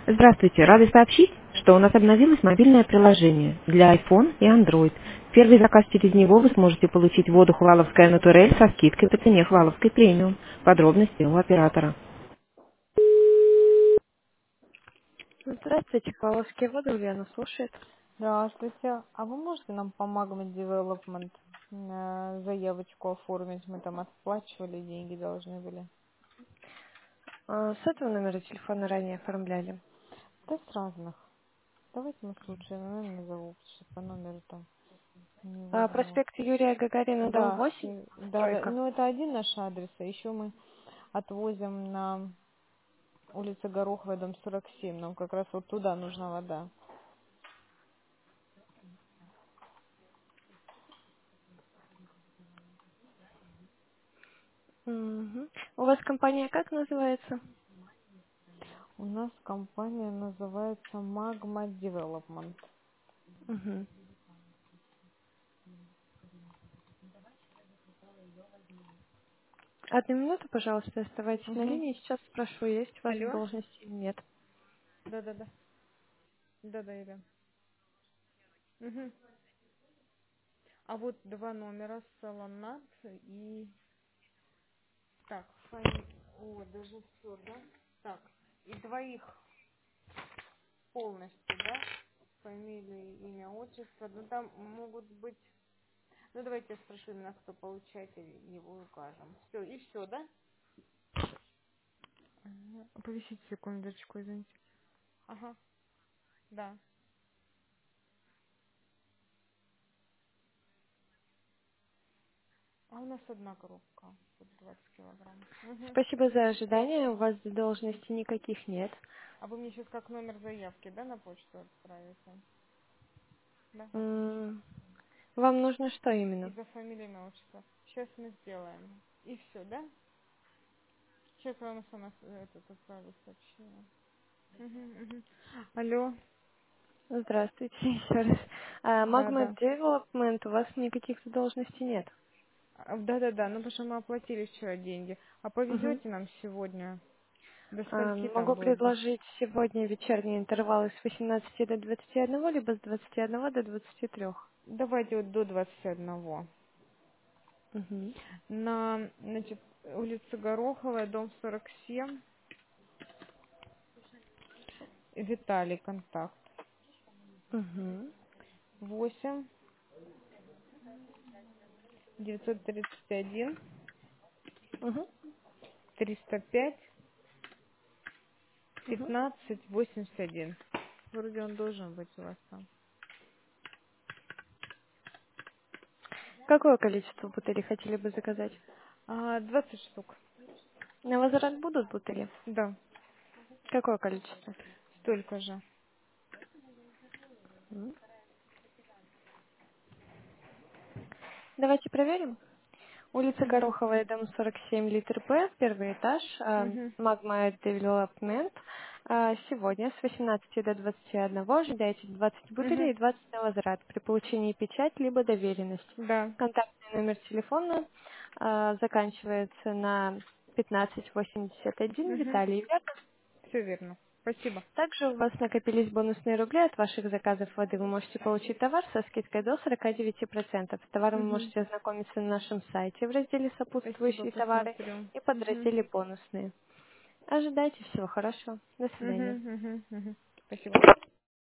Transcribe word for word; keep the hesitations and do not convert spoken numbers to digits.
Здравствуйте, рады сообщить, что у нас обновилось мобильное приложение для iPhone и Android. Первый заказ через него вы сможете получить воду Хваловская Натурель со скидкой по цене Хваловской премиум. Подробности у оператора. Здравствуйте, Павловские воды, Ульяна слушает. Здравствуйте. А вы можете нам по Magma Development э, заявочку оформить? Мы там отплачивали, деньги должны были. А, С этого номера телефона ранее оформляли. Да с разных. Давайте мы случайно наверное, назову, потому что по номеру там не А, возьму. Проспект Юрия Гагарина, дом Да, восемь, и- да, да. стройка. Ну это один наш адрес, а еще мы отвозим на улице Гороховой, дом сорок семь. Нам как раз вот туда нужна вода. Мгм. У вас компания как называется? У нас компания называется Magma Development. Мгм. Одну минуту, пожалуйста, оставайтесь на Угу. линии. Сейчас спрошу, есть у вас Алло? должность или нет. Да-да-да. Да-да, Елена. Мгм. А вот два номера, Солонат и... Так, фами... О, даже все, да? Так, и двоих полностью, да? Фамилия, имя, отчество. Ну, там могут быть... Ну, давайте я спрошу именно, кто получатель, его укажем. Все, и все, да? Ага. Повисите секундочку, извините. Ага, да. А у нас одна коробка, под двадцать килограмм. Угу. Спасибо за ожидание. У вас должностей никаких нет. А вы мне сейчас как номер заявки, да, на почту отправите? Да. М, Вам нужно что И именно? за фамилию, имя, отчество. Сейчас мы сделаем. И все, да? Сейчас я вам сама этот отправлю сообщение. Мгм, мгм. Алло. Здравствуйте еще раз. А, Да, Magma да. Development, у вас никаких должностей нет. А, Да, да, да. Ну потому что мы оплатили вчера деньги. А Мгм. повезете нам сегодня? До А, скольки там Могу будет? До... предложить сегодня вечерние интервалы с восемнадцати до двадцати одного, либо с двадцати одного до двадцати трёх. Давайте вот до двадцати одного. Мгм. На, значит, улица Гороховая, дом сорок семь. Виталий, контакт. Мгм. восемь девятьсот тридцать один Мгм. триста пять Мгм. пятнадцать восемьдесят один. Вроде он должен быть у вас там. Какое количество бутылей хотели бы заказать? А, двадцать штук. На возврат будут бутыли? Да, Какое количество? столько же. Мгм. Давайте проверим. Улица Угу. Гороховая, дом сорок семь, литр П, первый этаж, а, Угу. Magma Development. А, Сегодня с восемнадцати до двадцати одного ожидайте двадцать Угу. бутылей и двадцать на возврат при получении печать либо доверенность. Да. Контактный номер телефона а, заканчивается на пятнадцать восемьдесят один. Угу. Виталий, верно? Все верно. Спасибо. Также у вас накопились бонусные рубли от ваших заказов воды. Вы можете получить товар со скидкой до сорок девять процентов. С товаром вы Угу. можете ознакомиться на нашем сайте в разделе Спасибо, «Сопутствующие товары» посмотрю. и Угу. подразделе «Бонусные». Ожидайте всего хорошего. До Угу. свидания. Угу. Угу. Спасибо.